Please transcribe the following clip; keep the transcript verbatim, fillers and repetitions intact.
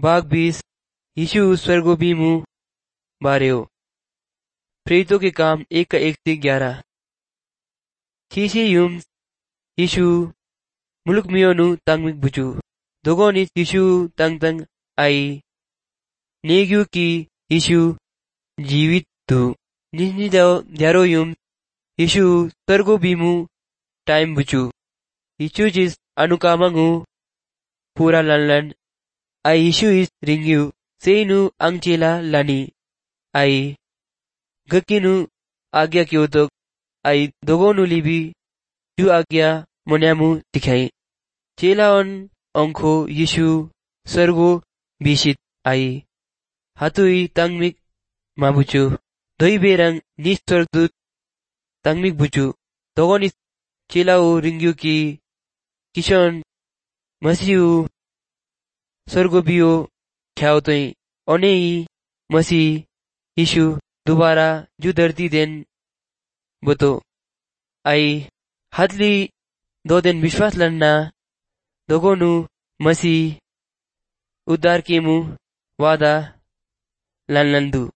भाग बीस। यीशु स्वर्गोभिमु बारेओ। प्रेरितों के काम एक का एक से ग्यारह। चीसी युम यीशु मुलुक मियोनु तंगमिक बुचु दोगोनिस यीशु तंग तंग आई नेग्यू की यीशु जीवित तु निजनी द्यारो युम यीशु स्वर्गोभिमु टाइम बुचु यीशु जिस अनुकामंगु पूरा ललन आई यीशु इस रिंग्यू सेनु अंगचेला लानी आई गकिनु आज्ञा क्योतक आई दोगोनु लिबी जु आज्ञा मोन्यामु दिखाई चेलावन अंखो यीशु स्वर्गो बिशित आई हातुई तंगमिक माबुचु दोई बेरंग निस्वर्गदूत तंगमिक बुचु दोगोनी चेलाओ रिंग्यू की किशन मसीहु स्वर्गोभियो ख्याउतोई ओनेई मसीह यीशु दोबारा जु धरती देन बतो आई हतली दो दिन विश्वास लन्ना दोगोनु मसीह उद्धार केमु वादा लनलंदु